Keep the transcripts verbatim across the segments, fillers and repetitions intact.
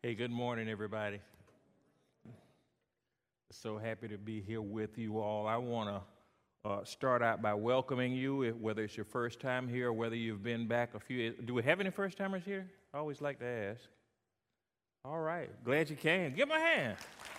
Hey, good morning, everybody. So happy to be here with you all. I want to uh, start out by welcoming you, if, whether it's your first time here or whether you've been back a few. Do we have any first-timers here? I always like to ask. All right, glad you came. Give me a hand.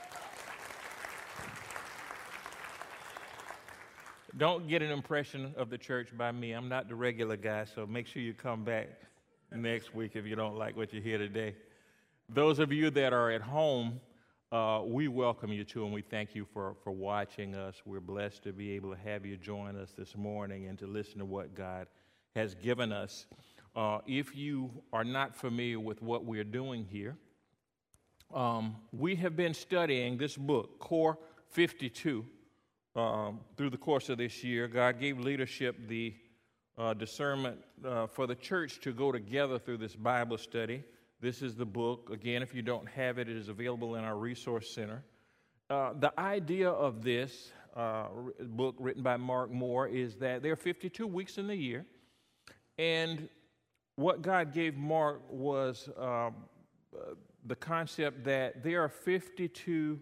Don't get an impression of the church by me. I'm not the regular guy, so make sure you come back next week if you don't like what you hear today. Those of you that are at home, uh, we welcome you too, and we thank you for, for watching us. We're blessed to be able to have you join us this morning and to listen to what God has given us. Uh, if you are not familiar with what we're doing here, um, we have been studying this book, Core fifty-two, um, through the course of this year. God gave leadership the uh, discernment uh, for the church to go together through this Bible study. This is the book. Again, if you don't have it, it is available in our resource center. Uh, the idea of this uh, book written by Mark Moore is that there are fifty-two weeks in the year, and what God gave Mark was uh, the concept that there are fifty-two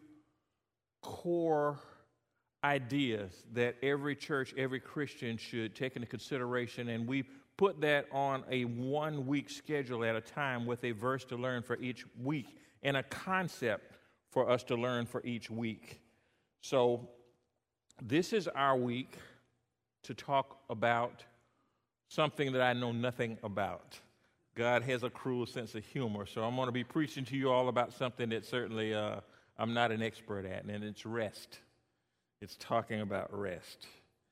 core ideas that every church, every Christian should take into consideration, and we put that on a one-week schedule at a time with a verse to learn for each week and a concept for us to learn for each week. So this is our week to talk about something that I know nothing about. God has a cruel sense of humor, so I'm going to be preaching to you all about something that certainly uh, I'm not an expert at, and it's rest. It's talking about rest.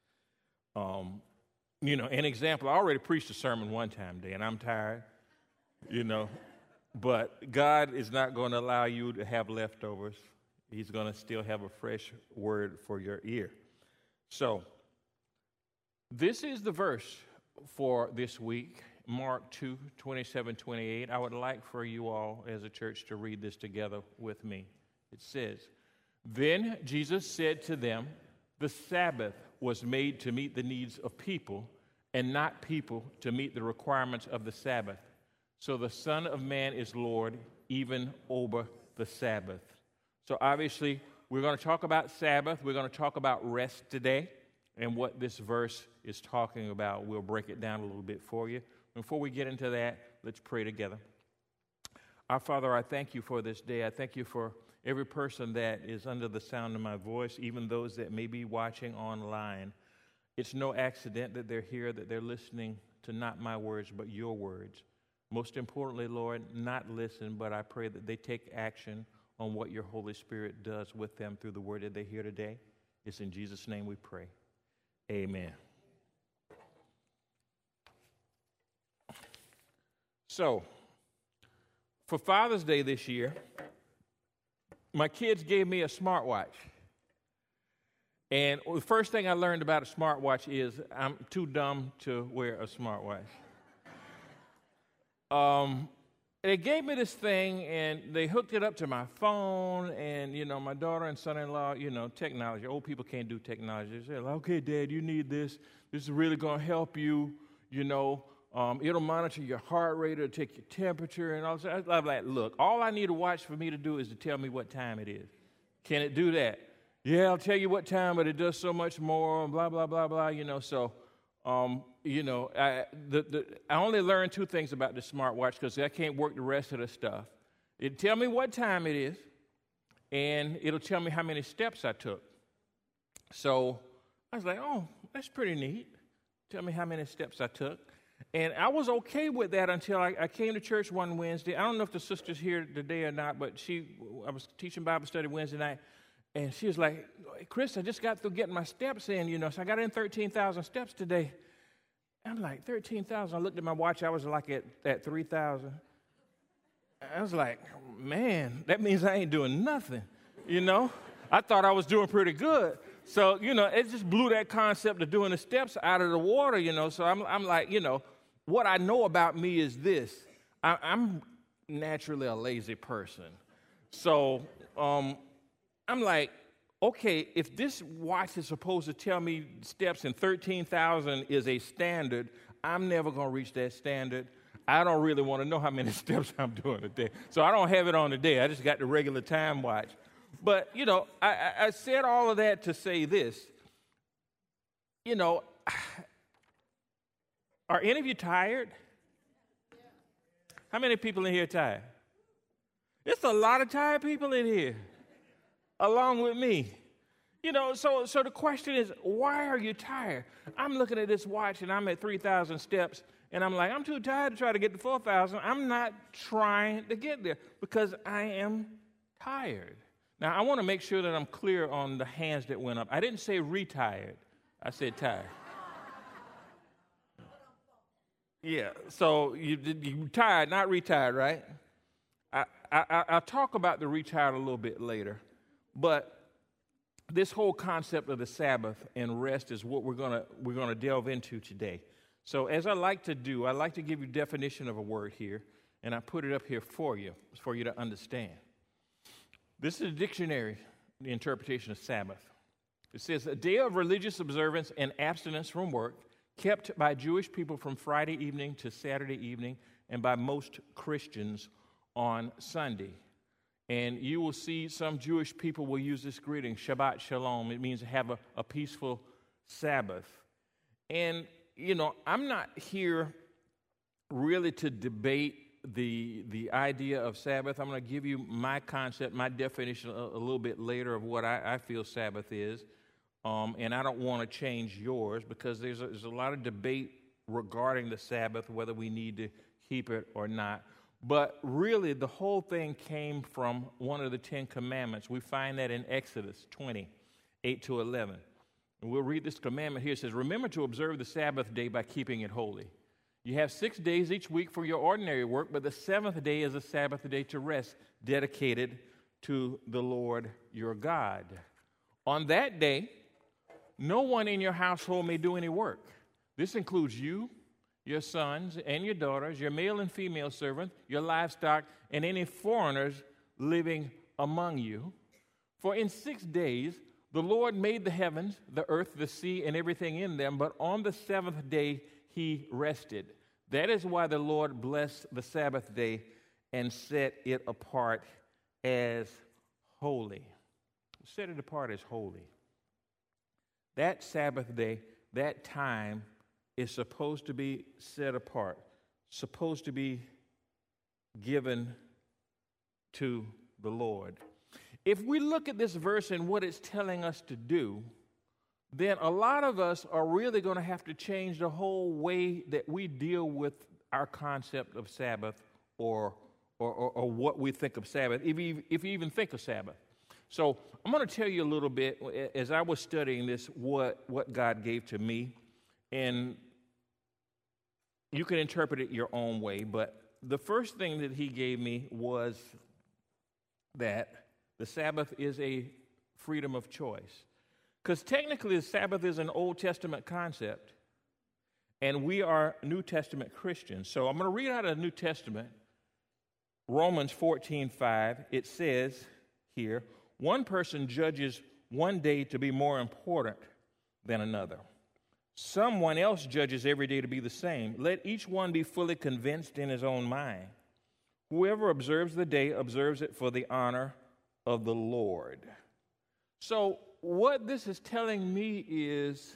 Um, You know, an example, I already preached a sermon one time, Dan. I'm tired, you know, but God is not going to allow you to have leftovers. He's going to still have a fresh word for your ear. So, this is the verse for this week, Mark two, twenty-seven, twenty-eight. I would like for you all as a church to read this together with me. It says, "Then Jesus said to them, 'The Sabbath was made to meet the needs of people, and not people to meet the requirements of the Sabbath. So the Son of Man is Lord, even over the Sabbath.'" So obviously, we're going to talk about Sabbath. We're going to talk about rest today and what this verse is talking about. We'll break it down a little bit for you. Before we get into that, let's pray together. Our Father, I thank you for this day. I thank you for every person that is under the sound of my voice, even those that may be watching online. It's no accident that they're here, that they're listening to not my words, but your words. Most importantly, Lord, not listen, but I pray that they take action on what your Holy Spirit does with them through the word that they hear today. It's in Jesus' name we pray. Amen. So, for Father's Day this year, my kids gave me a smartwatch. And the first thing I learned about a smartwatch is I'm too dumb to wear a smartwatch. um, they gave me this thing, and they hooked it up to my phone, and, you know, my daughter and son-in-law, you know, technology. Old people can't do technology. They say, "Okay, Dad, you need this. This is really going to help you, you know. Um, it'll monitor your heart rate, it'll take your temperature, and all that." I'm like, "Look, all I need a watch for me to do is to tell me what time it is. Can it do that?" "Yeah, I'll tell you what time, but it does so much more, blah, blah, blah, blah," you know. So, um, you know, I, the, the, I only learned two things about the smartwatch because I can't work the rest of the stuff. It'll tell me what time it is, and it'll tell me how many steps I took. So I was like, "Oh, that's pretty neat. Tell me how many steps I took." And I was okay with that until I, I came to church one Wednesday. I don't know if the sister's here today or not, but she, I was teaching Bible study Wednesday night, and she was like, "Chris, I just got through getting my steps in, you know, so I got in thirteen thousand steps today." I'm like, thirteen thousand? I looked at my watch, I was like at, at three thousand. I was like, man, that means I ain't doing nothing, you know? I thought I was doing pretty good. So, you know, it just blew that concept of doing the steps out of the water, you know. So I'm, I'm like, you know, what I know about me is this. I, I'm naturally a lazy person. So um, I'm like, okay, if this watch is supposed to tell me steps and thirteen thousand is a standard, I'm never going to reach that standard. I don't really want to know how many steps I'm doing a day. So I don't have it on the day. I just got the regular time watch. But, you know, I, I, I said all of that to say this. You know, are any of you tired? How many people in here are tired? It's a lot of tired people in here, along with me. You know, so so the question is, why are you tired? I'm looking at this watch, and I'm at three thousand steps, and I'm like, I'm too tired to try to get to four thousand. I'm not trying to get there because I am tired. Now, I want to make sure that I'm clear on the hands that went up. I didn't say retired. I said tired. Yeah, so you, you tired, not retired, right? I, I, I'll talk about the retired a little bit later, but this whole concept of the Sabbath and rest is what we're gonna we're gonna delve into today. So, as I like to do, I like to give you a definition of a word here, and I put it up here for you, for you to understand. This is a dictionary, the interpretation of Sabbath. It says a day of religious observance and abstinence from work, kept by Jewish people from Friday evening to Saturday evening, and by most Christians on Sunday. And you will see some Jewish people will use this greeting, Shabbat Shalom. It means to have a, a peaceful Sabbath. And, you know, I'm not here really to debate the, the idea of Sabbath. I'm going to give you my concept, my definition a, a little bit later of what I, I feel Sabbath is. Um, and I don't want to change yours because there's a, there's a lot of debate regarding the Sabbath, whether we need to keep it or not. But really, the whole thing came from one of the Ten Commandments. We find that in Exodus twenty, eight to eleven. And we'll read this commandment here. It says, remember to observe the Sabbath day by keeping it holy. You have six days each week for your ordinary work, but the seventh day is a Sabbath day to rest, dedicated to the Lord your God. On that day, no one in your household may do any work. This includes you, your sons and your daughters, your male and female servants, your livestock, and any foreigners living among you. For in six days the Lord made the heavens, the earth, the sea, and everything in them, but on the seventh day he rested. That is why the Lord blessed the Sabbath day and set it apart as holy. Set it apart as holy. That Sabbath day, that time, is supposed to be set apart, supposed to be given to the Lord. If we look at this verse and what it's telling us to do, then a lot of us are really going to have to change the whole way that we deal with our concept of Sabbath or, or, or, or what we think of Sabbath, if you, if you even think of Sabbath. So I'm going to tell you a little bit, as I was studying this, what, what God gave to me. And you can interpret it your own way, but the first thing that he gave me was that the Sabbath is a freedom of choice. Because technically the Sabbath is an Old Testament concept, and we are New Testament Christians. So I'm going to read out of the New Testament, Romans fourteen five. It says here, one person judges one day to be more important than another. Someone else judges every day to be the same. Let each one be fully convinced in his own mind. Whoever observes the day observes it for the honor of the Lord. So what this is telling me is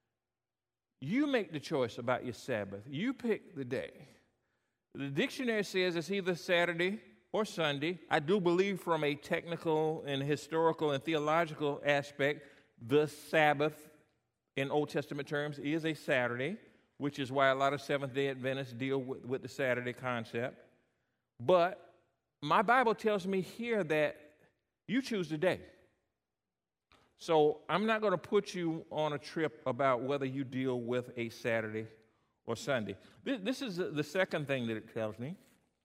you make the choice about your Sabbath. You pick the day. The dictionary says it's either Saturday or Sunday. I do believe from a technical and historical and theological aspect, the Sabbath in Old Testament terms is a Saturday, which is why a lot of Seventh-day Adventists deal with, with the Saturday concept. But my Bible tells me here that you choose the day. So I'm not going to put you on a trip about whether you deal with a Saturday or Sunday. This, this is the second thing that it tells me.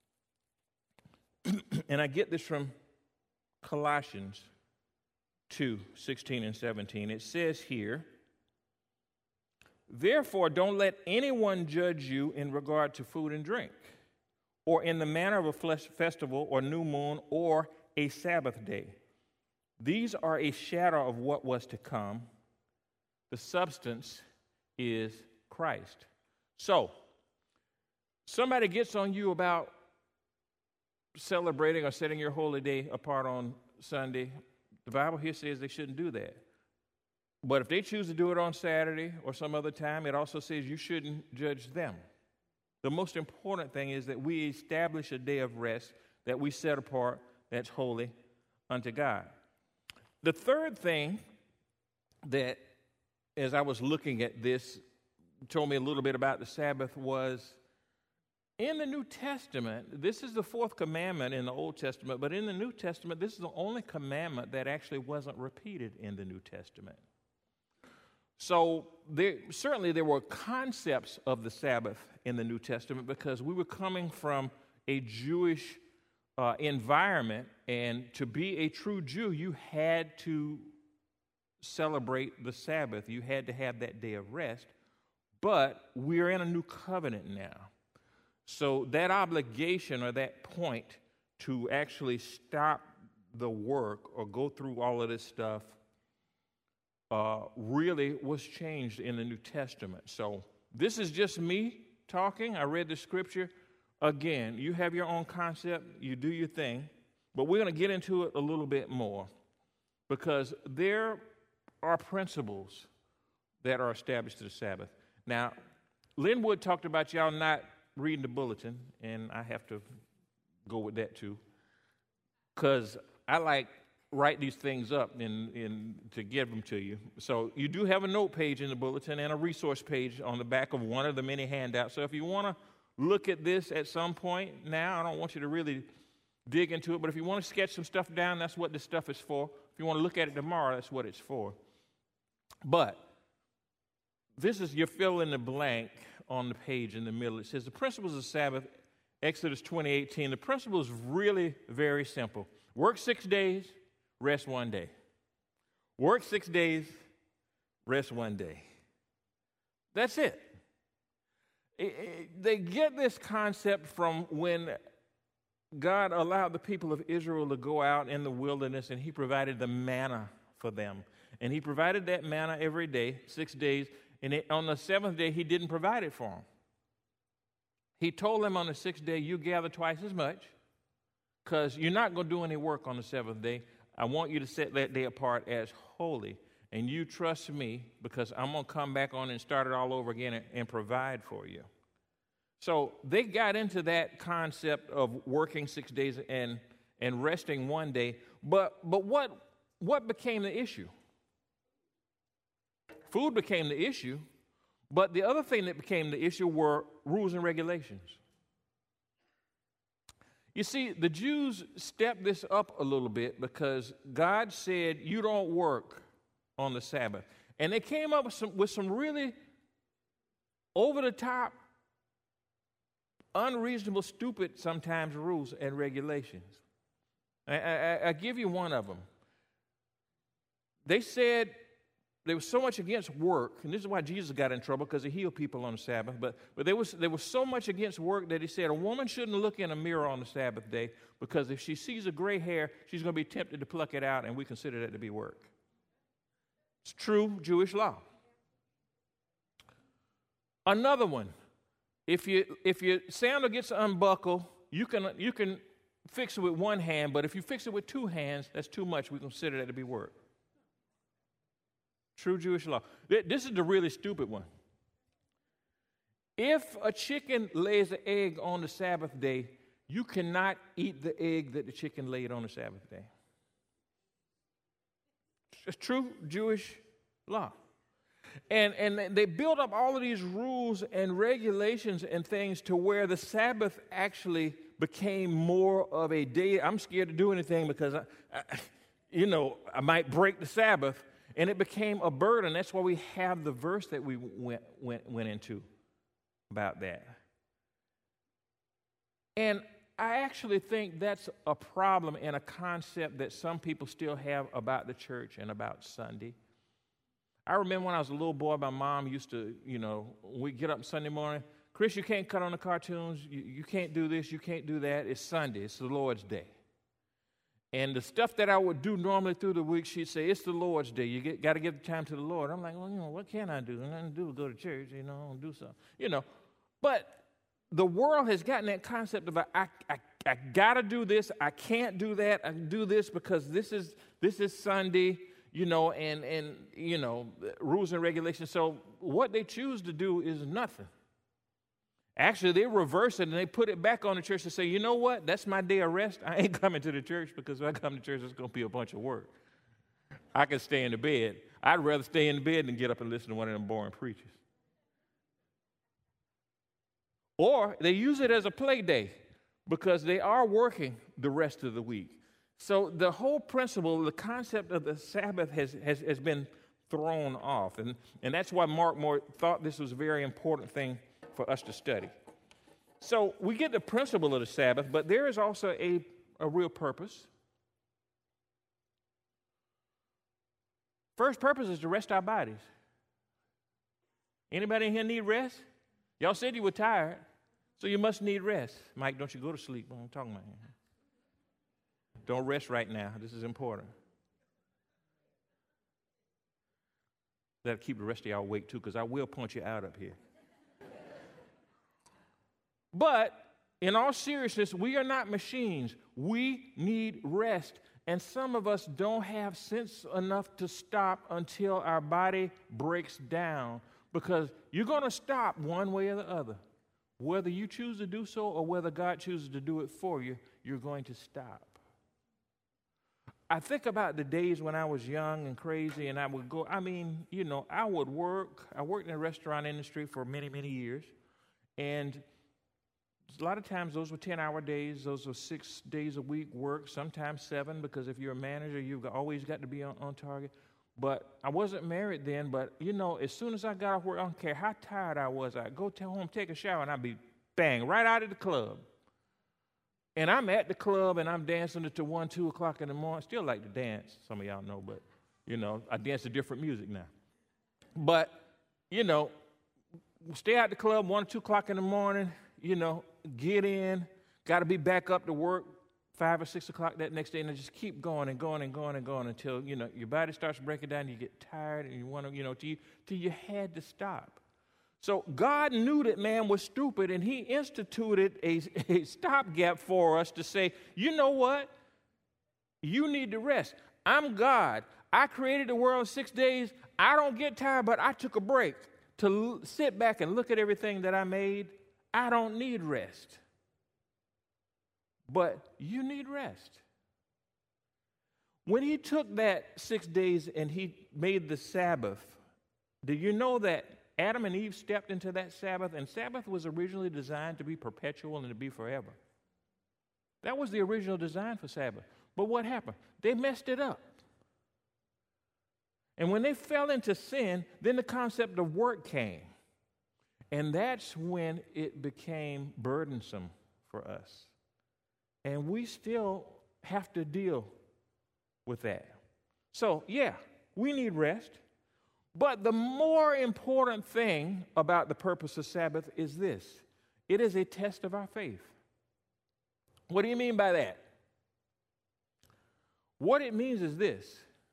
And I get this from Colossians two, sixteen and seventeen. It says here, therefore, don't let anyone judge you in regard to food and drink, or in the manner of a flesh festival, or new moon, or a Sabbath day. These are a shadow of what was to come. The substance is Christ. So, somebody gets on you about celebrating or setting your holy day apart on Sunday, the Bible here says they shouldn't do that. But if they choose to do it on Saturday or some other time, it also says you shouldn't judge them. The most important thing is that we establish a day of rest that we set apart that's holy unto God. The third thing that, as I was looking at this, told me a little bit about the Sabbath was in the New Testament, this is the fourth commandment in the Old Testament, but in the New Testament, this is the only commandment that actually wasn't repeated in the New Testament. So there, certainly there were concepts of the Sabbath in the New Testament because we were coming from a Jewish uh, environment, and to be a true Jew, you had to celebrate the Sabbath. You had to have that day of rest, but we're in a new covenant now. So that obligation or that point to actually stop the work or go through all of this stuff uh, really was changed in the New Testament. So this is just me talking. I read the scripture. Again, you have your own concept. You do your thing. But we're going to get into it a little bit more because there are principles that are established to the Sabbath. Now, Linwood talked about y'all not reading the bulletin, and I have to go with that too, because I like write these things up and, and to give them to you. So you do have a note page in the bulletin and a resource page on the back of one of the many handouts. So if you want to look at this at some point now, I don't want you to really dig into it, but if you want to sketch some stuff down, that's what this stuff is for. If you want to look at it tomorrow, that's what it's for. But this is your fill in the blank on the page in the middle. It says the principles of Sabbath, Exodus twenty eighteen. The principle is really very simple. Work six days, rest one day. Work six days, rest one day. That's it. It, it. They get this concept from when God allowed the people of Israel to go out in the wilderness, and he provided the manna for them. And he provided that manna every day, six days. And it, on the seventh day, he didn't provide it for them. He told them on the sixth day, you gather twice as much because you're not going to do any work on the seventh day. I want you to set that day apart as holy. And you trust me because I'm going to come back on and start it all over again and, and provide for you. So they got into that concept of working six days and, and resting one day. But, but what, what became the issue? Food became the issue, but the other thing that became the issue were rules and regulations. You see, the Jews stepped this up a little bit because God said, you don't work on the Sabbath. And they came up with some, with some really over-the-top, unreasonable, stupid sometimes rules and regulations. I, I, I give you one of them. They said, there was so much against work, and this is why Jesus got in trouble, because he healed people on the Sabbath, but, but there was there was so much against work that he said a woman shouldn't look in a mirror on the Sabbath day, because if she sees a gray hair, she's going to be tempted to pluck it out, and we consider that to be work. It's true Jewish law. Another one, if you if your sandal gets unbuckled, you can you can fix it with one hand, but if you fix it with two hands, that's too much. We consider that to be work. True Jewish law. This is the really stupid one. If a chicken lays an egg on the Sabbath day, you cannot eat the egg that the chicken laid on the Sabbath day. It's true Jewish law. And, and they built up all of these rules and regulations and things to where the Sabbath actually became more of a day. I'm scared to do anything because, I, I, you know, I might break the Sabbath. And it became a burden. That's why we have the verse that we went, went, went into about that. And I actually think that's a problem and a concept that some people still have about the church and about Sunday. I remember when I was a little boy, my mom used to, you know, we get up Sunday morning, Chris, you can't cut on the cartoons. You, you can't do this. You can't do that. It's Sunday. It's the Lord's Day. And the stuff that I would do normally through the week, she'd say, it's the Lord's Day. You got to give the time to the Lord. I'm like, well, you know, what can I do? Nothing to do, go to church, you know, do something. You know, but the world has gotten that concept of, I, I, I got to do this, I can't do that, I do this because this is this is Sunday, you know, and, and, you know, rules and regulations. So what they choose to do is nothing. Actually, they reverse it and they put it back on the church and say, you know what, that's my day of rest. I ain't coming to the church because if I come to church, it's going to be a bunch of work. I can stay in the bed. I'd rather stay in the bed than get up and listen to one of them boring preachers. Or they use it as a play day because they are working the rest of the week. So the whole principle, the concept of the Sabbath has, has, has been thrown off. And, and that's why Mark Moore thought this was a very important thing for us to study. So we get the principle of the Sabbath, but there is also a, a real purpose. First purpose is to rest our bodies. Anybody in here need rest? Y'all said you were tired, so you must need rest. Mike, don't you go to sleep. What I'm talking about here. Don't rest right now. This is important. That'll keep the rest of y'all awake too, because I will punch you out up here. But in all seriousness, we are not machines. We need rest. And some of us don't have sense enough to stop until our body breaks down, because you're going to stop one way or the other. Whether you choose to do so or whether God chooses to do it for you, you're going to stop. I think about the days when I was young and crazy and I would go, I mean, you know, I would work. I worked in the restaurant industry for many, many years. And a lot of times those were ten-hour days. Those were six days a week work, sometimes seven, because if you're a manager, you've always got to be on, on target. But I wasn't married then, but, you know, as soon as I got off work, I don't care how tired I was, I'd go to home, take a shower, and I'd be, bang, right out of the club. And I'm at the club, and I'm dancing until one, two o'clock in the morning. Still like to dance. Some of y'all know, but, you know, I dance to different music now. But, you know, stay at the club one or two o'clock in the morning, you know, get in, got to be back up to work five or six o'clock that next day, and just keep going and going and going and going until, you know, your body starts breaking down, you get tired, and you want to, you know, till you, till you had to stop. So God knew that man was stupid, and he instituted a, a stopgap for us to say, you know what? You need to rest. I'm God. I created the world in six days. I don't get tired, but I took a break to l- sit back and look at everything that I made. I don't need rest. But you need rest. When he took that six days and he made the Sabbath, do you know that Adam and Eve stepped into that Sabbath, and Sabbath was originally designed to be perpetual and to be forever. That was the original design for Sabbath. But what happened? They messed it up. And when they fell into sin, then the concept of work came. And that's when it became burdensome for us. And we still have to deal with that. So, yeah, we need rest. But the more important thing about the purpose of Sabbath is this. It is a test of our faith. What do you mean by that? What it means is this.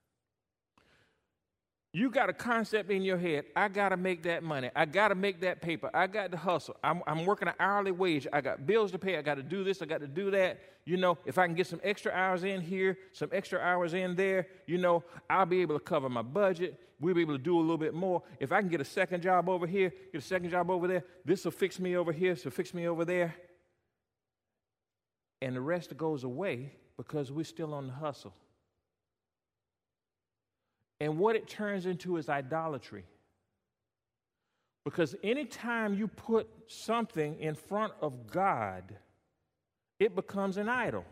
You got a concept in your head. I got to make that money. I got to make that paper. I got to hustle. I'm, I'm working an hourly wage. I got bills to pay. I got to do this. I got to do that. You know, if I can get some extra hours in here, some extra hours in there, you know, I'll be able to cover my budget. We'll be able to do a little bit more. If I can get a second job over here, get a second job over there, this will fix me over here, this will fix me over there. And the rest goes away because we're still on the hustle. And what it turns into is idolatry. Because anytime you put something in front of God, it becomes an idol.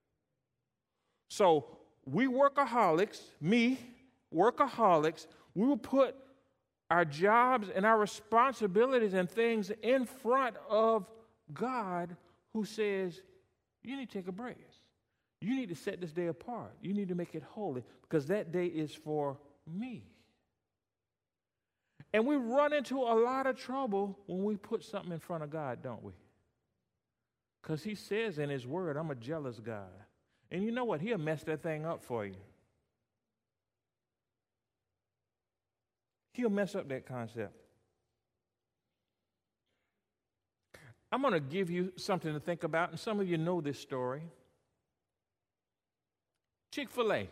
So we workaholics, me, workaholics, we will put our jobs and our responsibilities and things in front of God, who says, you need to take a break. You need to set this day apart. You need to make it holy because that day is for me. And we run into a lot of trouble when we put something in front of God, don't we? Because he says in his word, I'm a jealous God. And you know what? He'll mess that thing up for you. He'll mess up that concept. I'm going to give you something to think about, and some of you know this story. Chick-fil-A.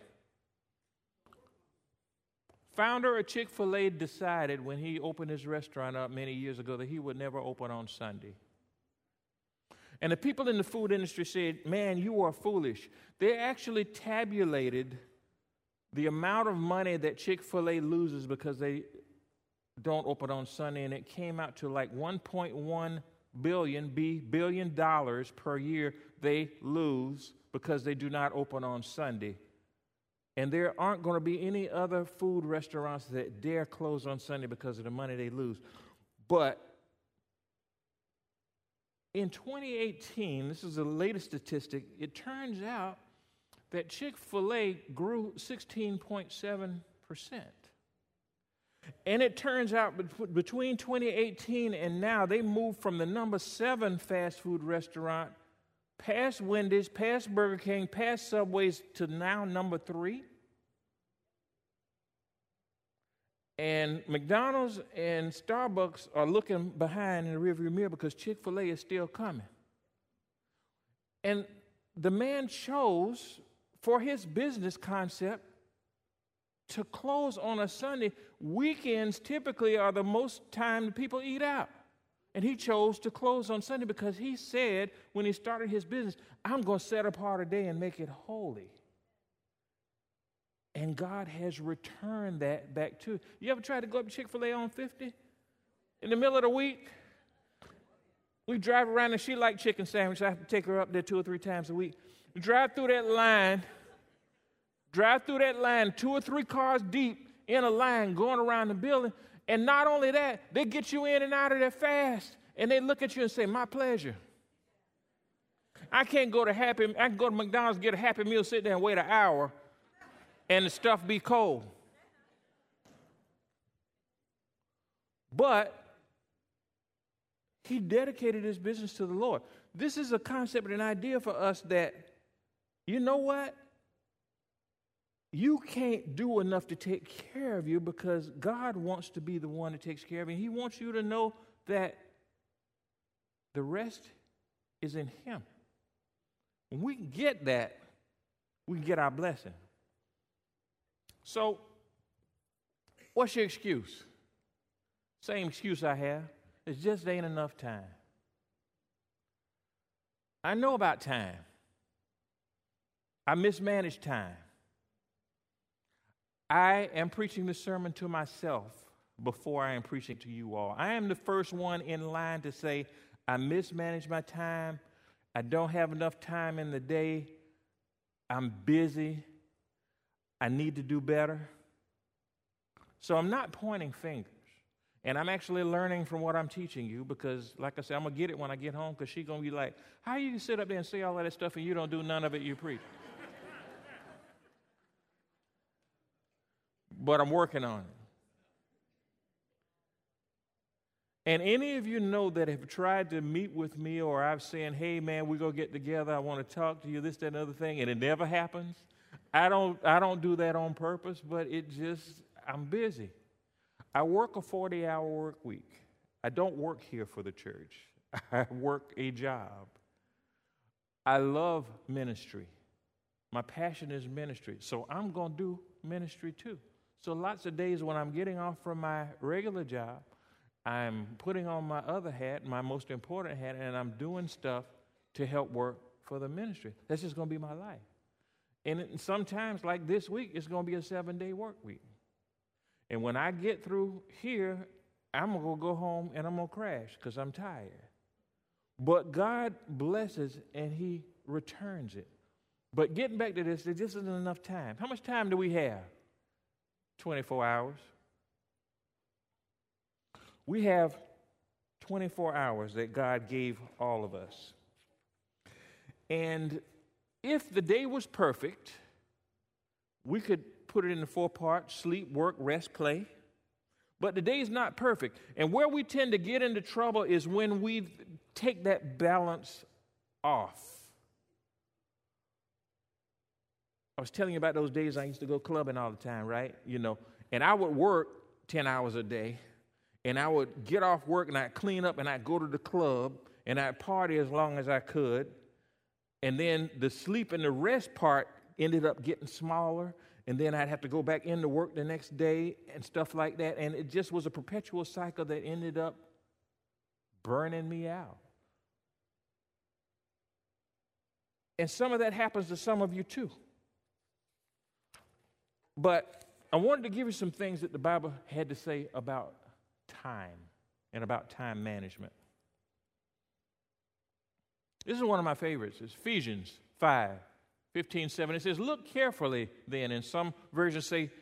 Founder of Chick-fil-A decided when he opened his restaurant up many years ago that he would never open on Sunday. And the people in the food industry said, man, you are foolish. They actually tabulated the amount of money that Chick-fil-A loses because they don't open on Sunday, and it came out to like one point one billion, B, billion dollars per year they lose because they do not open on Sunday. And there aren't going to be any other food restaurants that dare close on Sunday because of the money they lose. But in twenty eighteen, this is the latest statistic, it turns out that Chick-fil-A grew sixteen point seven percent. And it turns out between twenty eighteen and now, they moved from the number seven fast food restaurant past Wendy's, past Burger King, past Subway's to now number three. And McDonald's and Starbucks are looking behind in the rearview mirror because Chick-fil-A is still coming. And the man chose for his business concept to close on a Sunday. Weekends typically are the most time that people eat out. And he chose to close on Sunday because he said when he started his business, I'm going to set apart a day and make it holy. And God has returned that back to you. You ever tried to go up to Chick-fil-A on fifty? In the middle of the week? We drive around and she likes chicken sandwich. I have to take her up there two or three times a week. We drive through that line, drive through that line, two or three cars deep in a line going around the building. And not only that, they get you in and out of there fast. And they look at you and say, my pleasure. I can't go to Happy, I can go to McDonald's, get a Happy Meal, sit there and wait an hour, and the stuff be cold. But he dedicated his business to the Lord. This is a concept and an idea for us that, you know what? You can't do enough to take care of you because God wants to be the one that takes care of you. He wants you to know that the rest is in Him. When we get that, we can get our blessing. So, what's your excuse? Same excuse I have. It just ain't enough time. I know about time. I mismanage time. I am preaching the sermon to myself before I am preaching to you all. I am the first one in line to say, I mismanage my time. I don't have enough time in the day. I'm busy. I need to do better. So I'm not pointing fingers. And I'm actually learning from what I'm teaching you because, like I said, I'm going to get it when I get home because she's going to be like, how you sit up there and say all of that stuff and you don't do none of it you preach? But I'm working on it. And any of you know that have tried to meet with me or I've said, hey, man, we're going to get together. I want to talk to you, this, that, and other thing, and it never happens. I don't, I don't do that on purpose, but it just, I'm busy. I work a forty-hour work week. I don't work here for the church. I work a job. I love ministry. My passion is ministry, so I'm going to do ministry too. So lots of days when I'm getting off from my regular job, I'm putting on my other hat, my most important hat, and I'm doing stuff to help work for the ministry. That's just going to be my life. And it, sometimes, like this week, it's going to be a seven-day work week. And when I get through here, I'm going to go home and I'm going to crash because I'm tired. But God blesses and He returns it. But getting back to this, there just isn't enough time. How much time do we have? twenty-four hours. We have twenty-four hours that God gave all of us. And if the day was perfect, we could put it into four parts: sleep, work, rest, play. But the day is not perfect. And where we tend to get into trouble is when we take that balance off. I was telling you about those days I used to go clubbing all the time, right? You know, and I would work ten hours a day, and I would get off work, and I'd clean up, and I'd go to the club, and I'd party as long as I could. And then the sleep and the rest part ended up getting smaller. And then I'd have to go back into work the next day and stuff like that. And it just was a perpetual cycle that ended up burning me out. And some of that happens to some of you too. But I wanted to give you some things that the Bible had to say about time and about time management. This is one of my favorites. It's Ephesians five, fifteen, seven. It says, look carefully then, and some versions say,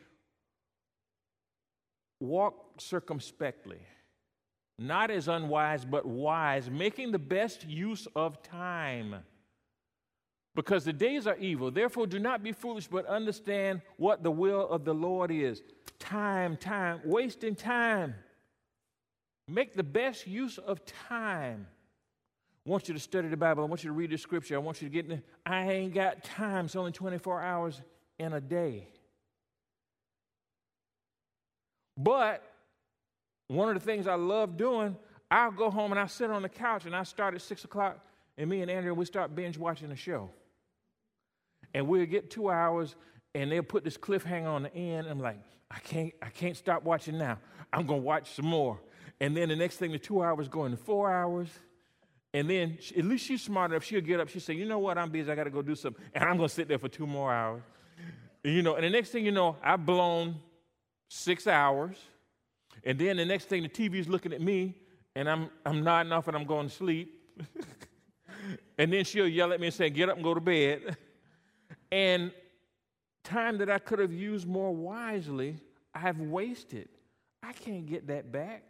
walk circumspectly, not as unwise, but wise, making the best use of time. Because the days are evil. Therefore, do not be foolish, but understand what the will of the Lord is. Time, time, wasting time. Make the best use of time. I want you to study the Bible. I want you to read the scripture. I want you to get in the, I ain't got time. It's only twenty-four hours in a day. But one of the things I love doing, I'll go home and I'll sit on the couch and I start at six o'clock, and me and Andrea, we start binge watching a show. And we'll get two hours, and they'll put this cliffhanger on the end. I'm like, I can't, I can't stop watching now. I'm going to watch some more. And then the next thing, the two hours go into four hours. And then, she, at least she's smart enough, she'll get up, she'll say, you know what, I'm busy, I got to go do something. And I'm going to sit there for two more hours. You know, and the next thing you know, I've blown six hours. And then the next thing, the T V's looking at me, and I'm, I'm nodding off and I'm going to sleep. And then she'll yell at me and say, get up and go to bed. And time that I could have used more wisely, I've wasted. I can't get that back.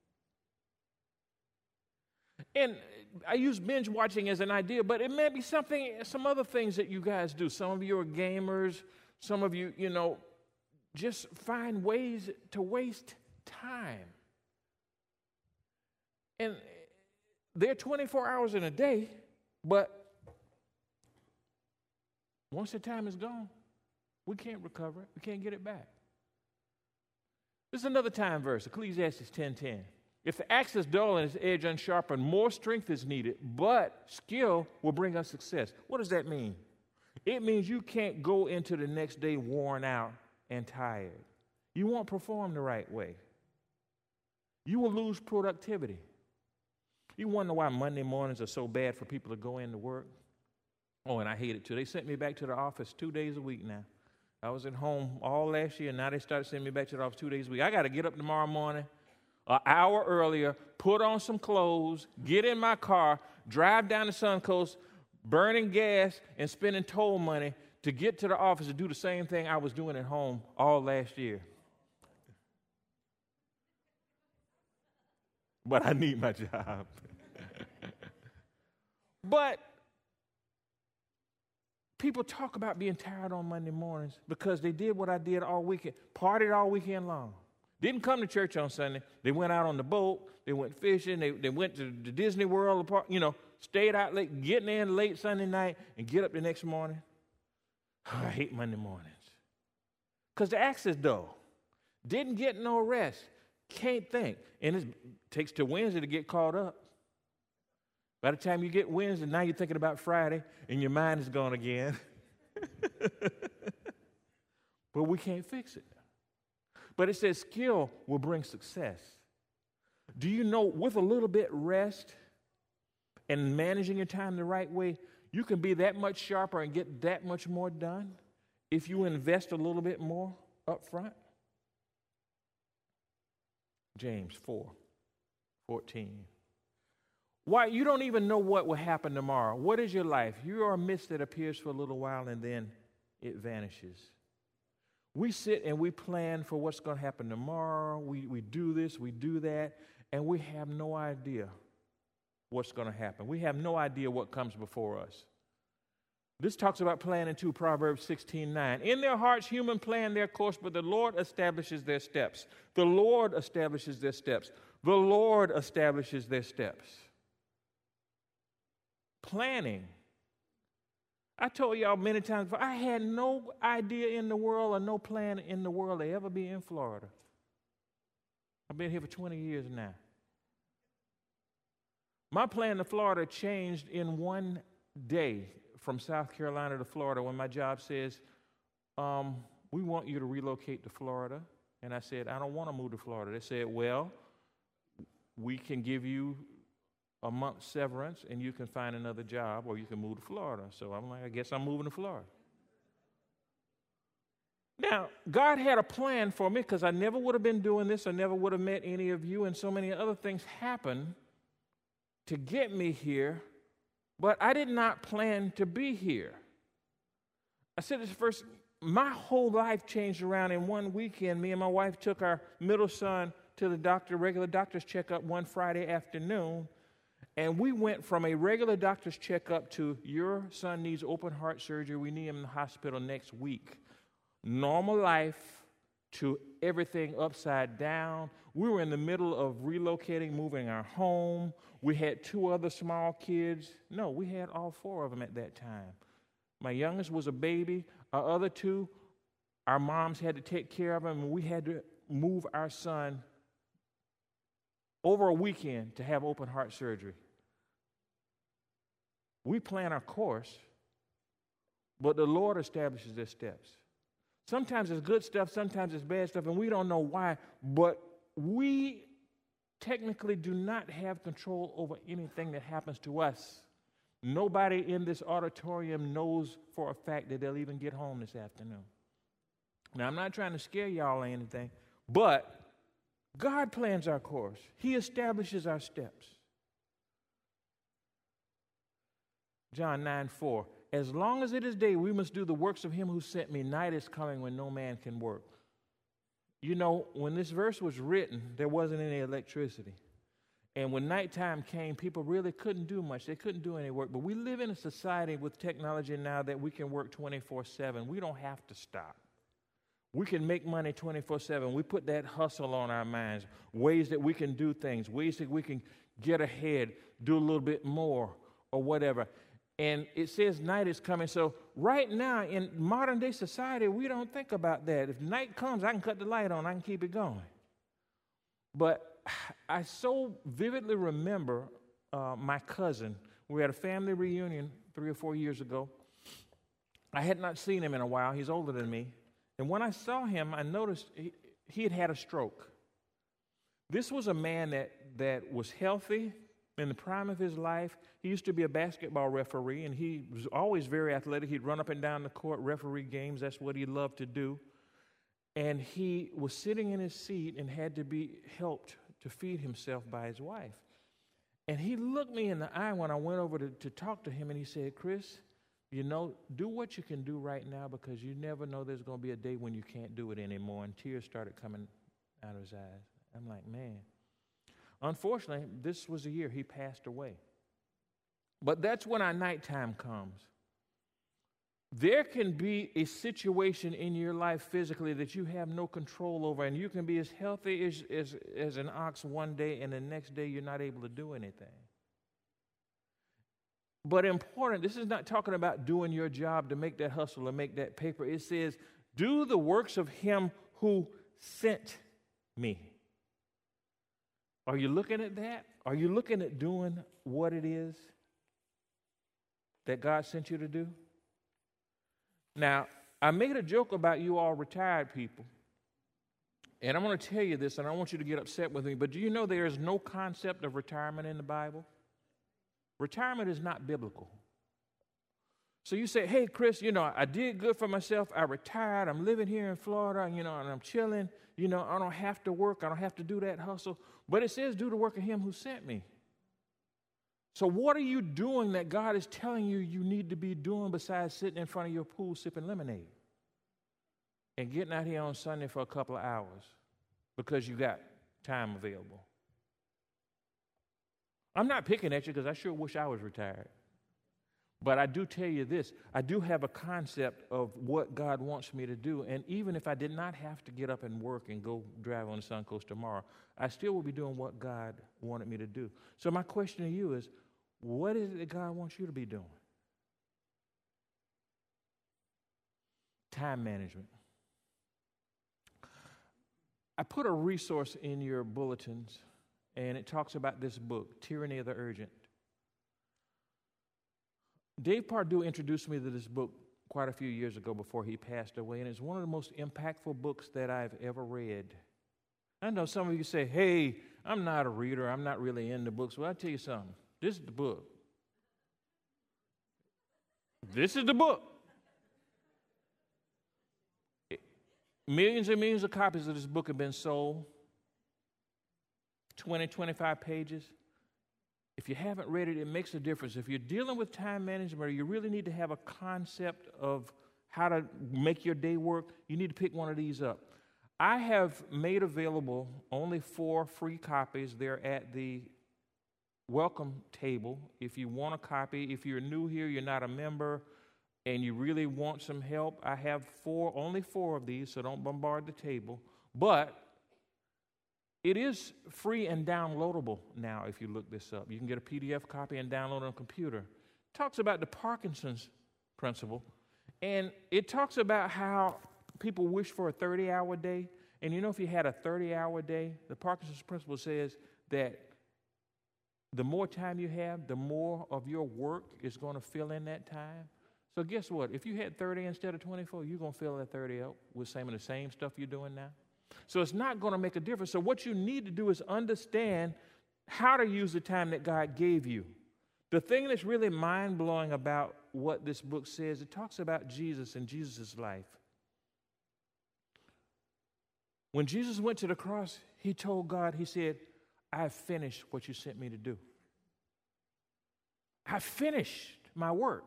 And I use binge watching as an idea, but it may be something, some other things that you guys do. Some of you are gamers. Some of you, you know, just find ways to waste time. And they're twenty-four hours in a day, but once the time is gone, we can't recover it. We can't get it back. This is another time verse, Ecclesiastes ten ten. If the axe is dull and its edge unsharpened, more strength is needed, but skill will bring us success. What does that mean? It means you can't go into the next day worn out and tired. You won't perform the right way. You will lose productivity. You wonder why Monday mornings are so bad for people to go into work? Oh, and I hate it too. They sent me back to the office two days a week now. I was at home all last year, and now they started sending me back to the office two days a week. I got to get up tomorrow morning an hour earlier, put on some clothes, get in my car, drive down the Suncoast, burning gas and spending toll money to get to the office to do the same thing I was doing at home all last year. But I need my job. But people talk about being tired on Monday mornings because they did what I did all weekend, partied all weekend long. Didn't come to church on Sunday. They went out on the boat. They went fishing. They, they went to the Disney World, you know, stayed out late, getting in late Sunday night, and get up the next morning. Oh, I hate Monday mornings. Because the axe is dull. Didn't get no rest. Can't think. And it takes till Wednesday to get caught up. By the time you get Wednesday, now you're thinking about Friday, and your mind is gone again. But we can't fix it. But it says skill will bring success. Do you know with a little bit rest and managing your time the right way, you can be that much sharper and get that much more done if you invest a little bit more up front? James four fourteen. Why, you don't even know what will happen tomorrow. What is your life? You are a mist that appears for a little while and then it vanishes. We sit and we plan for what's going to happen tomorrow. We, we do this, we do that, and we have no idea what's going to happen. We have no idea what comes before us. This talks about planning too, Proverbs sixteen nine. In their hearts, human plan their course, but the Lord establishes their steps. The Lord establishes their steps. The Lord establishes their steps. Planning. I told y'all many times before, I had no idea in the world or no plan in the world to ever be in Florida. I've been here for twenty years now. My plan to Florida changed in one day from South Carolina to Florida when my job says, um, we want you to relocate to Florida. And I said, I don't want to move to Florida. They said, well, we can give you a month's severance and you can find another job or you can move to Florida. So I'm like, I guess I'm moving to Florida. Now, God had a plan for me because I never would have been doing this. I never would have met any of you, and so many other things happened to get me here, but I did not plan to be here. I said this first, my whole life changed around in one weekend. Me and my wife took our middle son to the doctor, regular doctor's checkup one Friday afternoon, and we went from a regular doctor's checkup to your son needs open heart surgery. We need him in the hospital next week. Normal life to everything upside down. We were in the middle of relocating, moving our home. We had two other small kids. No, we had all four of them at that time. My youngest was a baby. Our other two, our moms had to take care of them, and we had to move our son over a weekend to have open heart surgery. We plan our course, but the Lord establishes their steps. Sometimes it's good stuff, sometimes it's bad stuff, and we don't know why, but we technically do not have control over anything that happens to us. Nobody in this auditorium knows for a fact that they'll even get home this afternoon. Now, I'm not trying to scare y'all or anything, but God plans our course. He establishes our steps. John nine four, as long as it is day, we must do the works of him who sent me. Night is coming when no man can work. You know, when this verse was written, there wasn't any electricity. And when nighttime came, people really couldn't do much. They couldn't do any work. But we live in a society with technology now that we can work twenty-four seven. We don't have to stop. We can make money twenty-four seven. We put that hustle on our minds, ways that we can do things, ways that we can get ahead, do a little bit more or whatever. And it says night is coming. So right now in modern day society, we don't think about that. If night comes, I can cut the light on. I can keep it going. But I so vividly remember uh, my cousin. We had a family reunion three or four years ago. I had not seen him in a while. He's older than me. And when I saw him, I noticed he, he had had a stroke. This was a man that, that was healthy in the prime of his life. He used to be a basketball referee, and he was always very athletic. He'd run up and down the court, referee games. That's what he loved to do. And he was sitting in his seat and had to be helped to feed himself by his wife. And he looked me in the eye when I went over to, to talk to him, and he said, Chris, you know, do what you can do right now because you never know there's going to be a day when you can't do it anymore. And tears started coming out of his eyes. I'm like, man. Unfortunately, this was the year he passed away. But that's when our nighttime comes. There can be a situation in your life physically that you have no control over, and you can be as healthy as, as, as an ox one day, and the next day you're not able to do anything. But important, this is not talking about doing your job to make that hustle or make that paper. It says, do the works of him who sent me. Are you looking at that? Are you looking at doing what it is that God sent you to do? Now, I made a joke about you all retired people, and I'm going to tell you this, and I don't want you to get upset with me, but do you know there is no concept of retirement in the Bible? Retirement is not biblical. So you say, hey, Chris, you know, I did good for myself. I retired. I'm living here in Florida, you know, and I'm chilling. You know, I don't have to work. I don't have to do that hustle. But it says do the work of him who sent me. So what are you doing that God is telling you you need to be doing besides sitting in front of your pool sipping lemonade and getting out here on Sunday for a couple of hours because you got time available? I'm not picking at you because I sure wish I was retired. But I do tell you this, I do have a concept of what God wants me to do, and even if I did not have to get up and work and go drive on the Suncoast tomorrow, I still will be doing what God wanted me to do. So my question to you is, what is it that God wants you to be doing? Time management. I put a resource in your bulletins, and it talks about this book, Tyranny of the Urgent. Dave Pardue introduced me to this book quite a few years ago before he passed away, and it's one of the most impactful books that I've ever read. I know some of you say, hey, I'm not a reader, I'm not really into books. Well, I'll tell you something. This is the book. This is the book. Millions and millions of copies of this book have been sold. twenty, twenty-five pages. If you haven't read it, it makes a difference. If you're dealing with time management or you really need to have a concept of how to make your day work, you need to pick one of these up. I have made available only four free copies. They're at the welcome table. If you want a copy, if you're new here, you're not a member, and you really want some help, I have four, only four of these, so don't bombard the table. But it is free and downloadable now if you look this up. You can get a P D F copy and download it on a computer. It talks about the Parkinson's principle, and it talks about how people wish for a thirty-hour day. And you know, if you had a thirty-hour day, the Parkinson's principle says that the more time you have, the more of your work is going to fill in that time. So guess what? If you had thirty instead of twenty-four, you're going to fill that thirty out with some of the same stuff you're doing now. So it's not going to make a difference. So what you need to do is understand how to use the time that God gave you. The thing that's really mind-blowing about what this book says, it talks about Jesus and Jesus' life. When Jesus went to the cross, he told God, he said, I've finished what you sent me to do. I finished my work.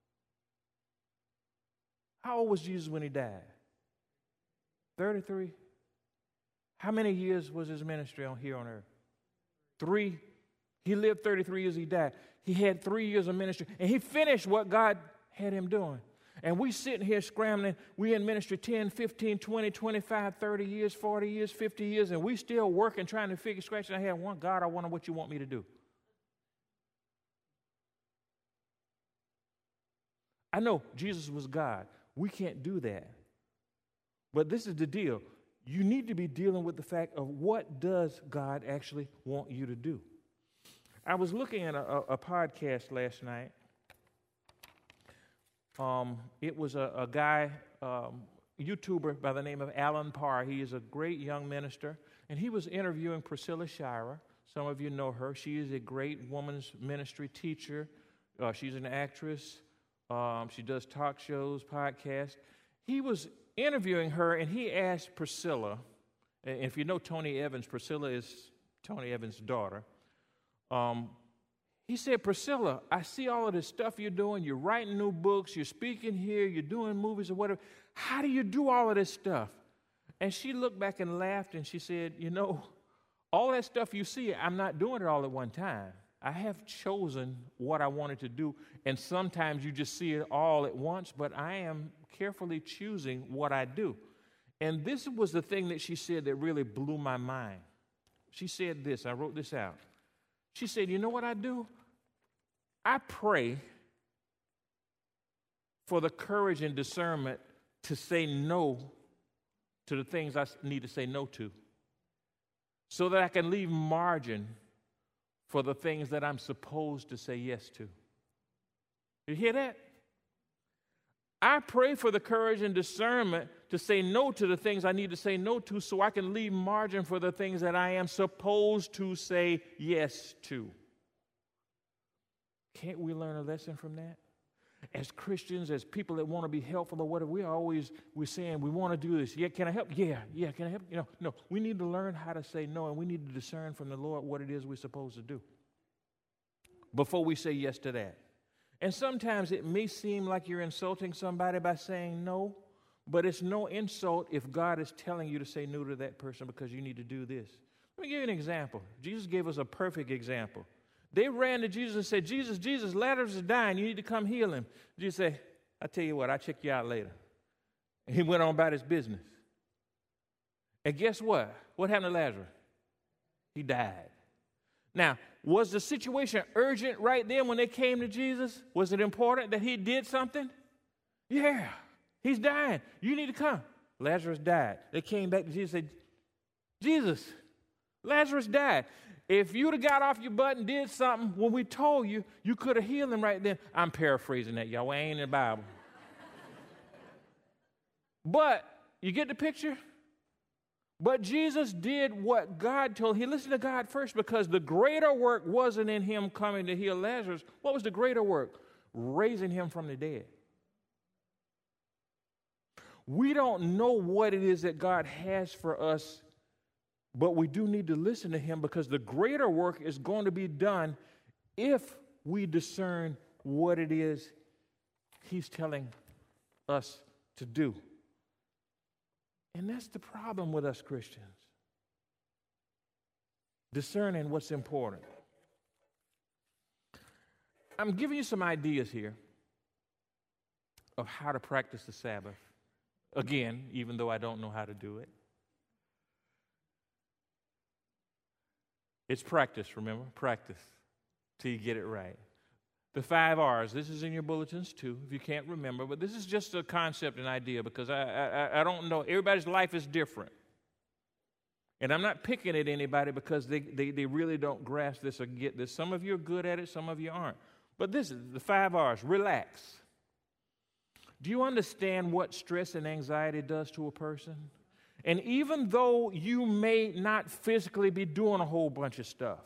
How old was Jesus when he died? thirty-three. How many years was his ministry on here on earth? Three. He lived thirty-three years, he died. He had three years of ministry, and he finished what God had him doing. And we sitting here scrambling. We in ministry ten, fifteen, twenty, twenty-five, thirty years, forty years, fifty years, and we still working, trying to figure, scratching our head. One, God, I wonder what you want me to do. I know Jesus was God. We can't do that. But this is the deal. You need to be dealing with the fact of what does God actually want you to do. I was looking at a, a, a podcast last night. Um, it was a, a guy, um, YouTuber by the name of Alan Parr. He is a great young minister, and he was interviewing Priscilla Shirer. Some of you know her. She is a great women's ministry teacher. Uh, she's an actress. Um, she does talk shows, podcasts. He was interviewing her, and he asked Priscilla, and if you know Tony Evans, Priscilla is Tony Evans' daughter. Um, he said, Priscilla, I see all of this stuff you're doing. You're writing new books. You're speaking here. You're doing movies or whatever. How do you do all of this stuff? And she looked back and laughed, and she said, you know, all that stuff you see, I'm not doing it all at one time. I have chosen what I wanted to do, and sometimes you just see it all at once, but I am carefully choosing what I do. And this was the thing that she said that really blew my mind. She said this, I wrote this out. She said, you know what I do? I pray for the courage and discernment to say no to the things I need to say no to, so that I can leave margin for the things that I'm supposed to say yes to. You hear that? I pray for the courage and discernment to say no to the things I need to say no to, so I can leave margin for the things that I am supposed to say yes to. Can't we learn a lesson from that? As Christians, as people that want to be helpful or whatever, we always, we're saying, we want to do this. Yeah, can I help? Yeah, yeah, can I help? You know, no, we need to learn how to say no, and we need to discern from the Lord what it is we're supposed to do before we say yes to that. And sometimes it may seem like you're insulting somebody by saying no, but it's no insult if God is telling you to say no to that person because you need to do this. Let me give you an example. Jesus gave us a perfect example. They ran to Jesus and said, Jesus, Jesus, Lazarus is dying. You need to come heal him. Jesus said, I'll tell you what, I'll check you out later. And he went on about his business. And guess what? What happened to Lazarus? He died. Now, was the situation urgent right then when they came to Jesus? Was it important that he did something? Yeah, he's dying. You need to come. Lazarus died. They came back to Jesus and said, Jesus, Lazarus died. If you'd have got off your butt and did something when we told you, you could have healed him right then. I'm paraphrasing that, y'all. We ain't in the Bible. But you get the picture? But Jesus did what God told him. He listened to God first because the greater work wasn't in him coming to heal Lazarus. What was the greater work? Raising him from the dead. We don't know what it is that God has for us, but we do need to listen to him because the greater work is going to be done if we discern what it is he's telling us to do. And that's the problem with us Christians. Discerning what's important. I'm giving you some ideas here of how to practice the Sabbath. Again, even though I don't know how to do it. It's practice, remember? Practice till you get it right. The five R's. This is in your bulletins too, if you can't remember. But this is just a concept and idea because I, I, I don't know. Everybody's life is different. And I'm not picking at anybody because they, they, they really don't grasp this or get this. Some of you are good at it, some of you aren't. But this is the five R's. Relax. Do you understand what stress and anxiety does to a person? And even though you may not physically be doing a whole bunch of stuff,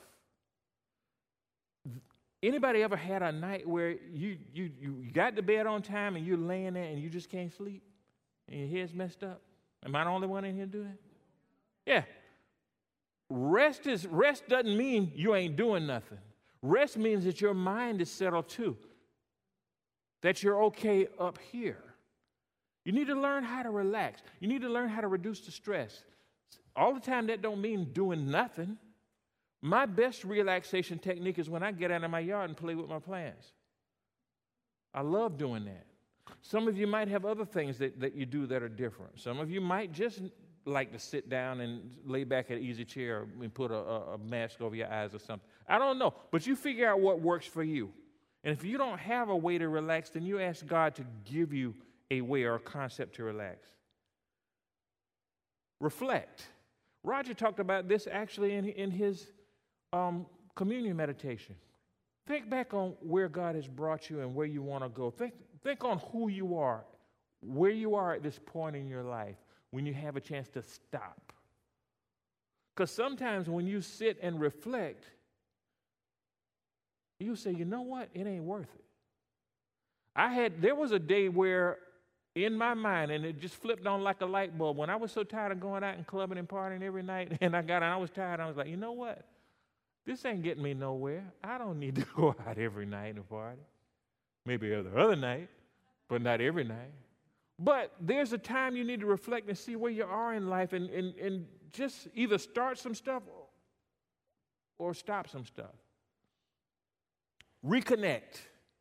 anybody ever had a night where you, you, you got to bed on time and you're laying there and you just can't sleep and your head's messed up? Am I the only one in here doing it? Yeah. Rest is rest doesn't mean you ain't doing nothing. Rest means that your mind is settled too. That you're okay up here. You need to learn how to relax. You need to learn how to reduce the stress. All the time, that don't mean doing nothing. My best relaxation technique is when I get out of my yard and play with my plants. I love doing that. Some of you might have other things that, that you do that are different. Some of you might just like to sit down and lay back in an easy chair and put a, a, a mask over your eyes or something. I don't know, but you figure out what works for you. And if you don't have a way to relax, then you ask God to give you a way or a concept to relax. Reflect. Roger talked about this actually in, in his um, communion meditation. Think back on where God has brought you and where you want to go. Think, think on who you are, where you are at this point in your life when you have a chance to stop. Because sometimes when you sit and reflect, you say, you know what? It ain't worth it. I had, there was a day where in my mind, and it just flipped on like a light bulb, when I was so tired of going out and clubbing and partying every night, and I got, and I was tired, I was like, you know what? This ain't getting me nowhere. I don't need to go out every night and party. Maybe every other night, but not every night. But there's a time you need to reflect and see where you are in life and, and, and just either start some stuff or stop some stuff. Reconnect.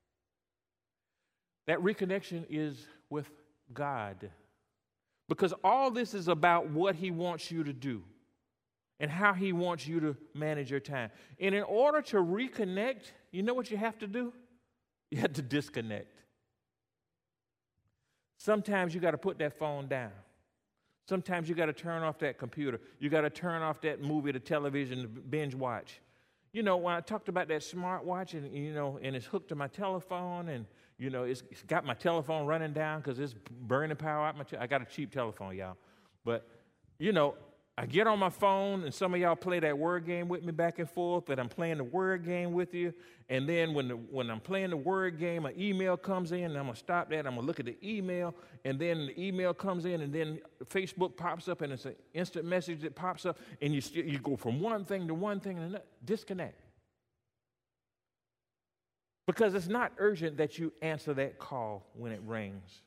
That reconnection is with God. Because all this is about what he wants you to do and how he wants you to manage your time. And in order to reconnect, you know what you have to do? You have to disconnect. Sometimes you got to put that phone down. Sometimes you got to turn off that computer. You got to turn off that movie, the television, to binge watch. You know, when I talked about that smartwatch and, you know, and it's hooked to my telephone and, you know, it's, it's got my telephone running down because it's burning power out my te- I got a cheap telephone, y'all. But, you know, I get on my phone and some of y'all play that word game with me back and forth, that I'm playing the word game with you. And then when the, when I'm playing the word game, an email comes in and I'm going to stop that. I'm going to look at the email and then the email comes in and then Facebook pops up and it's an instant message that pops up and you, st- you go from one thing to one thing and another. Disconnect. Because it's not urgent that you answer that call when it rings.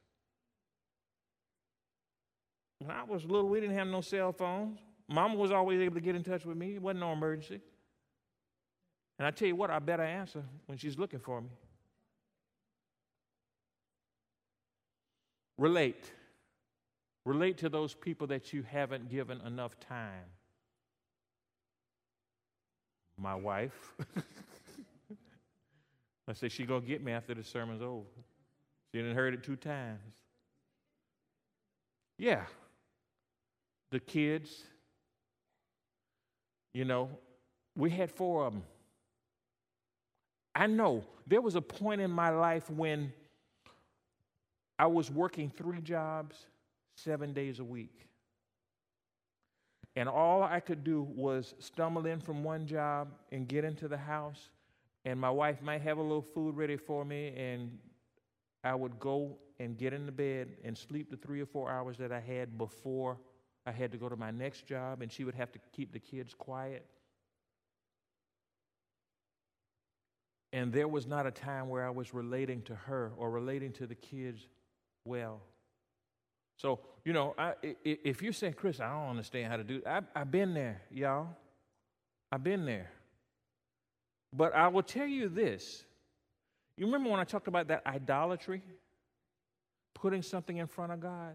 When I was little, we didn't have no cell phones. Mama was always able to get in touch with me. It wasn't no emergency. And I tell you what, I better answer when she's looking for me. Relate. Relate to those people that you haven't given enough time. My wife. I said, she's going to get me after the sermon's over. She didn't heard it two times. Yeah. The kids, you know, We had four of them. I know there was a point in my life when I was working three jobs, seven days a week. And all I could do was stumble in from one job and get into the house, and my wife might have a little food ready for me, and I would go and get in the bed and sleep the three or four hours that I had before I had to go to my next job, and she would have to keep the kids quiet. And there was not a time where I was relating to her or relating to the kids well. So, you know, I, if you're saying, Chris, I don't understand how to do it, I, I've been there, y'all. I've been there. But I will tell you this. You remember when I talked about that idolatry? Putting something in front of God?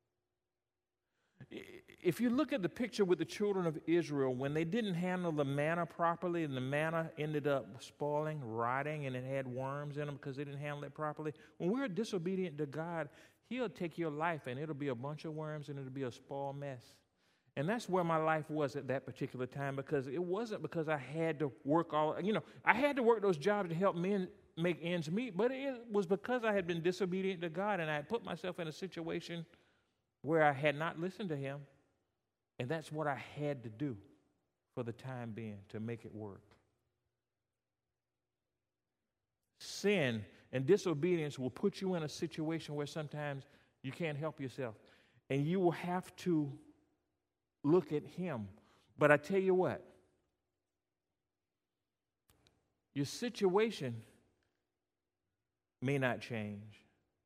If you look at the picture with the children of Israel, when they didn't handle the manna properly and the manna ended up spoiling, rotting, and it had worms in them because they didn't handle it properly, when we're disobedient to God, He'll take your life and it'll be a bunch of worms and it'll be a spoiled mess. And that's where my life was at that particular time, because it wasn't because I had to work all, you know, I had to work those jobs to help men make ends meet, but it was because I had been disobedient to God and I had put myself in a situation where I had not listened to Him. And that's what I had to do for the time being to make it work. Sin and disobedience will put you in a situation where sometimes you can't help yourself. And you will have to look at Him. But I tell you what, your situation may not change,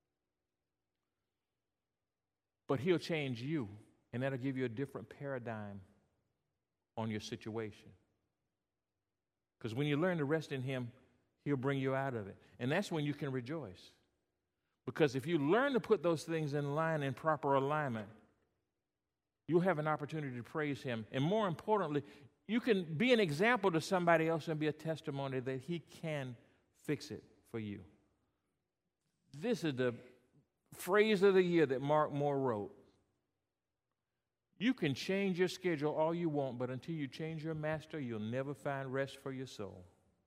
but He'll change you, and that'll give you a different paradigm on your situation. Because when you learn to rest in Him, He'll bring you out of it. And that's when you can rejoice. Because if you learn to put those things in line, in proper alignment, you'll have an opportunity to praise Him. And more importantly, you can be an example to somebody else and be a testimony that He can fix it for you. This is the phrase of the year that Mark Moore wrote. You can change your schedule all you want, but until you change your master, you'll never find rest for your soul.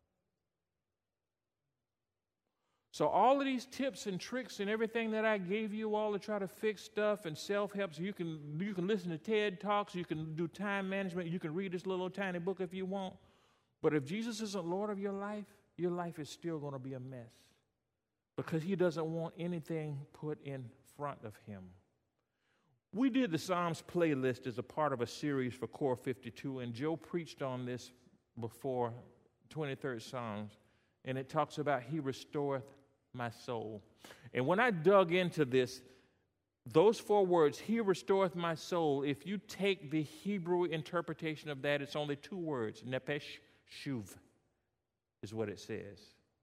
So all of these tips and tricks and everything that I gave you all to try to fix stuff and self-help, so you can, you can listen to TED Talks, you can do time management, you can read this little tiny book if you want. But if Jesus isn't Lord of your life, your life is still going to be a mess. Because He doesn't want anything put in front of Him. We did the Psalms playlist as a part of a series for Core fifty-two, and Joe preached on this before, twenty-third Psalms, and it talks about He restoreth my soul. And when I dug into this, those four words, He restoreth my soul, if you take the Hebrew interpretation of that, it's only two words, nephesh shuv is what it says.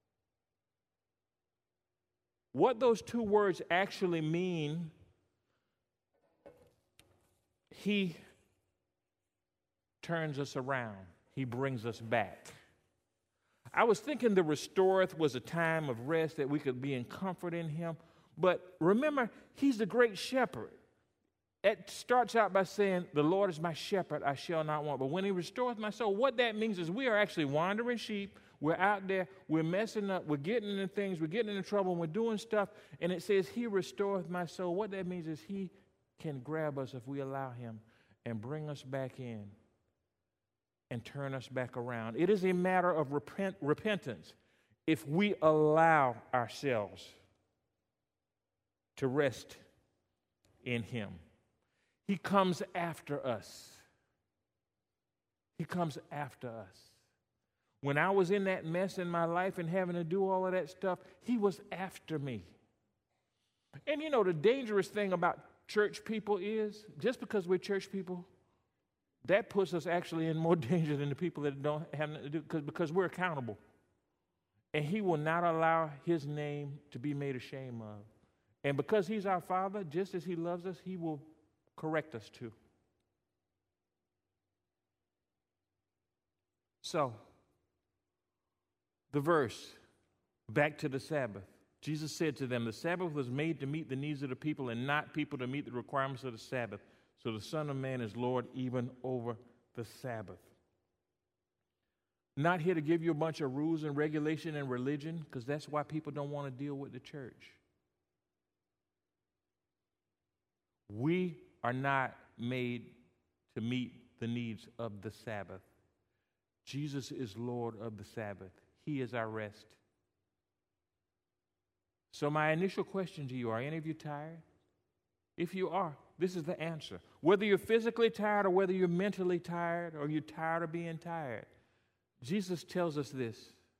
What those two words actually mean, He turns us around. He brings us back. I was thinking the restoreth was a time of rest that we could be in comfort in Him. But remember, He's the great shepherd. It starts out by saying, the Lord is my shepherd, I shall not want. But when He restoreth my soul, what that means is we are actually wandering sheep. We're out there, we're messing up, we're getting into things, we're getting into trouble, and we're doing stuff. And it says, He restoreth my soul. What that means is He can grab us if we allow Him and bring us back in and turn us back around. It is a matter of repent, repentance if we allow ourselves to rest in Him. He comes after us. He comes after us. When I was in that mess in my life and having to do all of that stuff, He was after me. And you know, the dangerous thing about church people is, just because we're church people, that puts us actually in more danger than the people that don't have nothing to do, because, because we're accountable. And He will not allow His name to be made ashamed of. And because He's our Father, just as He loves us, He will correct us too. So, the verse, back to the Sabbath. Jesus said to them, the Sabbath was made to meet the needs of the people and not people to meet the requirements of the Sabbath. So the Son of Man is Lord even over the Sabbath. Not here to give you a bunch of rules and regulation and religion, because that's why people don't want to deal with the church. We are not made to meet the needs of the Sabbath. Jesus is Lord of the Sabbath. He is our rest. So my initial question to you, are any of you tired? If you are, this is the answer. Whether you're physically tired or whether you're mentally tired or you're tired of being tired, Jesus tells us this.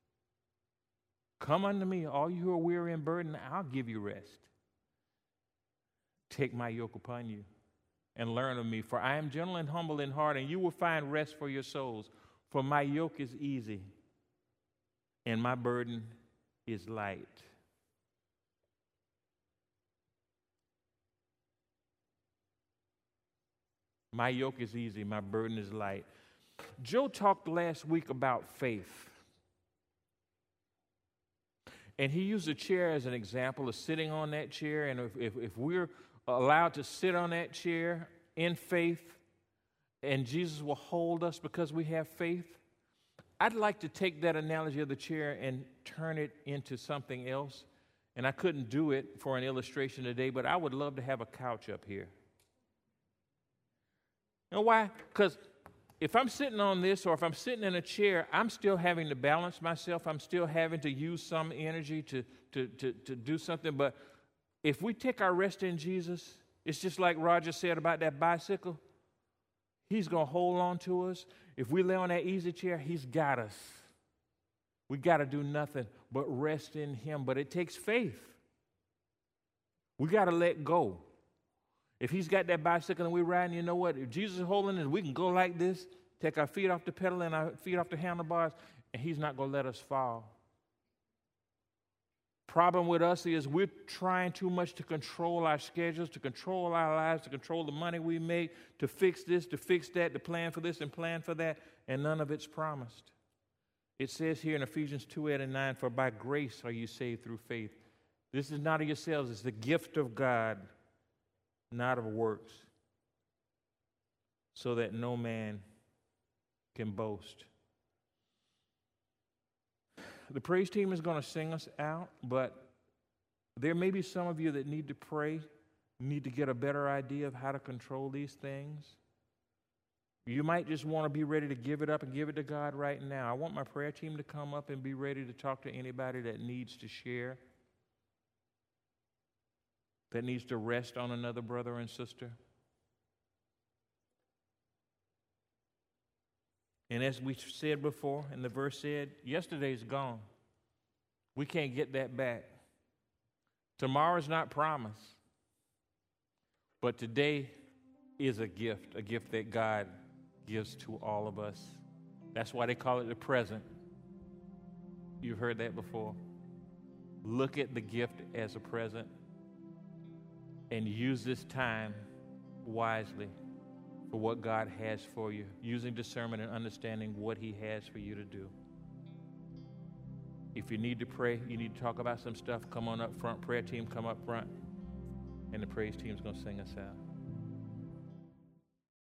Come unto me, all you who are weary and burdened, I'll give you rest. Take my yoke upon you and learn of me, for I am gentle and humble in heart, and you will find rest for your souls. For my yoke is easy and my burden is light. My yoke is easy, my burden is light. Joe talked last week about faith. And he used a chair as an example of sitting on that chair. And if, if, if we're allowed to sit on that chair in faith, and Jesus will hold us because we have faith, I'd like to take that analogy of the chair and turn it into something else. And I couldn't do it for an illustration today, but I would love to have a couch up here. You know why? Because if I'm sitting on this or if I'm sitting in a chair, I'm still having to balance myself. I'm still having to use some energy to, to, to, to do something. But if we take our rest in Jesus, it's just like Roger said about that bicycle. He's going to hold on to us. If we lay on that easy chair, he's got us. We got to do nothing but rest in him. But it takes faith. We got to let go. If he's got that bicycle and we're riding, you know what? If Jesus is holding it, we can go like this, take our feet off the pedal and our feet off the handlebars, and he's not going to let us fall. Problem with us is we're trying too much to control our schedules, to control our lives, to control the money we make, to fix this, to fix that, to plan for this and plan for that, and none of it's promised. It says here in Ephesians two, eight and nine, for by grace are you saved through faith. This is not of yourselves, it's the gift of God, not of works, so that no man can boast. The praise team is going to sing us out, but there may be some of you that need to pray, need to get a better idea of how to control these things. You might just want to be ready to give it up and give it to God right now. I want my prayer team to come up and be ready to talk to anybody that needs to share, that needs to rest on another brother and sister. And as we said before, and the verse said, yesterday's gone. We can't get that back. Tomorrow's not promised. But today is a gift, a gift that God gives to all of us. That's why they call it the present. You've heard that before. Look at the gift as a present and use this time wisely for what God has for you, using discernment and understanding what he has for you to do. If you need to pray, you need to talk about some stuff, come on up front. Prayer team, come up front. And the praise team's going to sing us out.